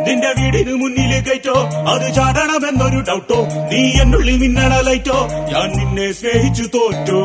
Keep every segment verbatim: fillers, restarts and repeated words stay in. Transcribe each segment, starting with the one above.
നിന്റെ വീടിന് മുന്നില് കയറ്റോ അത് ചാടണമെന്നൊരു ഡൗട്ടോ നീ എന്നുള്ളിൽ മിന്നണലൈറ്റോ ഞാൻ നിന്നെ സ്നേഹിച്ചു തോറ്റോ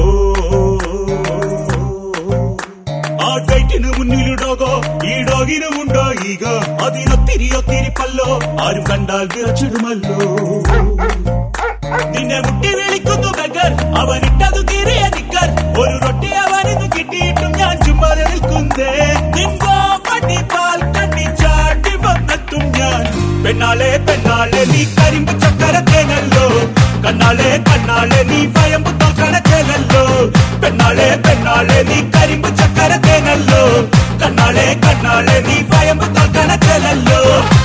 ആ ഡേറ്റിന് മുന്നിലിടോകോ ഈ ഡോഗിനുമുണ്ടോ ഈഗ അതിനൊത്തിരി ഒത്തിരി പല്ലോ ആരും കണ്ടാൽ വിറച്ചിടുമല്ലോ നിന്നെ മുട്ടി വിളിക്കുന്നു ബഗർ അവനിട്ടതു കീറിയ നിക്കർ ഒരു റൊട്ടി അവനിന്ന് കിട്ടിയിട്ടും ഞാൻ ചുമ്മാതെ നിൽക്കുന്നേ നിങ്കോ പട്ടി പാൽ കണ്ണി ചാട്ടി വന്നെത്തും ഞാൻ പെണ്ണാളെ പെണ്ണാളെ നീ കരിമ്പ് ചക്കരത്തേനല്ലോ കണ്ണാളെ കണ്ണാളെ നീ വയമ്പ് തോക്കണത്തേനല്ലോ പെണ്ണാളെ പെണ്ണാളെ നീ കരിമ്പ് ചക്കരത്തേനല്ലോ കണ്ണാളെ കണ്ണാളെ നീ വയമ്പ് തോക്കണത്തേനല്ലോ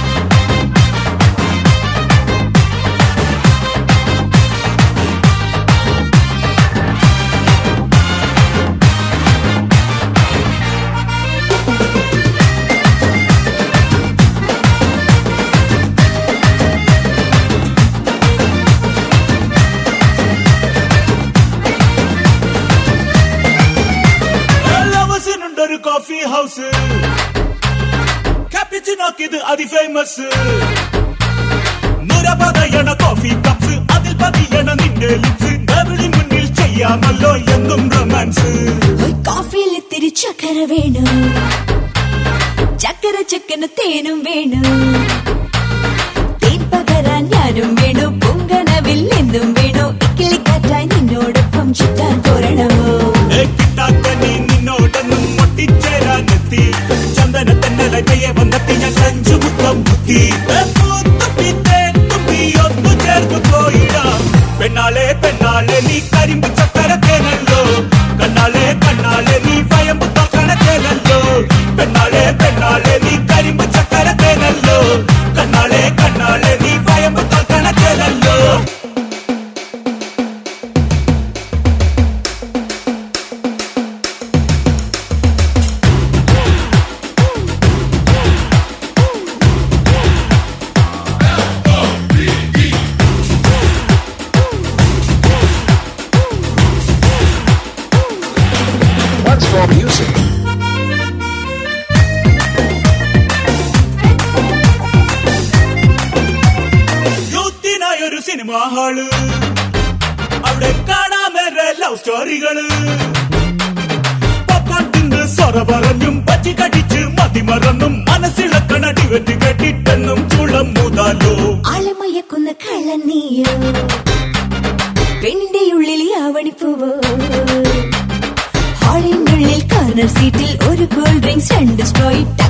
ഒരു കോഫി ഹൗസ് ക്യാപിച്ചിനോക്കിത് അതി ഫേമസ് നിരപതയണ കോഫി കപ്സ് അതിൽ പതിയണ നിന്റെ ലിപ്സ് ഡബിളി മുന്നിൽ ചെയ്യാമല്ലോ എന്നും റൊമാൻസ് കോഫിയിൽ ഇത്തിരി ചക്കര വേണു ചക്കര ചക്കന് തേനും വേണു തേൻ പകരാൻ ഞാനും വേണു പൊങ്കണവിൽ എന്തും വേണു ഇക്കിളിക്കാറ്റായി നിന്നോടൊപ്പം ചുറ്റാൻ പോരണമോ കിട്ടാക്കനി നിന്നോടൊന്നും ഒട്ടിച്ചേരാനെത്തി ചന്ദന തെന്നലയെ വന്നെത്തി ഞാൻ സഞ്ചു മുത്തം മുത്തി ഒന്നു ചേർന്നു പോയിടാം പെണ്ണാളെ പെണ്ണാളെ നീ കരിമ്പ് ചക്കരത്തേനല്ലോ കണ്ണാളെ കണ്ണാളെ നീ വയമ്പ് തോക്കണത്തേനല്ലോ പെണ്ണാളെ പെണ്ണാളെ നീ കരിമ്പ് ചക്കരത്തേനല്ലോ കണ്ണാളെ കണ്ണാളെ നീ വയമ്പ് തോക്കണത്തേനല്ലോ Music. യൂത്തിനായൊരു സിനിമ ഹാള് അവിടെ കാണാമേറെ ലവ് സ്റ്റോറികള് പോപ്കോൺ തിന്ന് സൊറ പറഞ്ഞും പച്ചി കടിച്ച് മതിമറന്നും മനസ്സിളക്കണ ഡിവറ്റ് കെട്ടിട്ടെന്നും ചുളം മൂതാലോ ആളമയക്കുന്ന കള്ളനീയോ പെണ്ണിന്റെ ഉള്ളിൽ ആവണിപ്പൂവോ ഹാളിനുള്ളിൽ കോർണർ സീറ്റിൽ ഒരു കൂൾ ഡ്രിങ്ക്സ് രണ്ട് സ്ട്രോയി